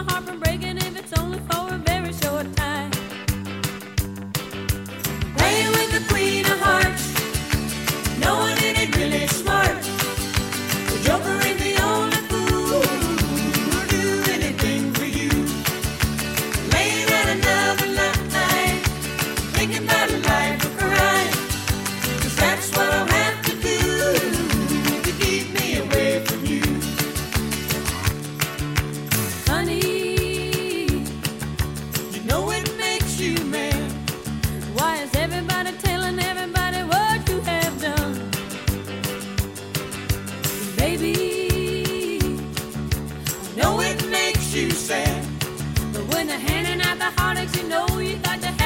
my heart from breaking if it's only for a very short time. Playing with the queen of hearts, knowing it ain't really smart. The joker ain't the only fool who'll do anything for you. Laying at another night, thinking about a life of crime. 'Cause that's what I'll have to do to keep me away from you. Honey, you know it makes you mad. Why is everybody telling everybody what you have done? Baby, I know it makes you sad. But when they're handing out the heartaches, you know you got to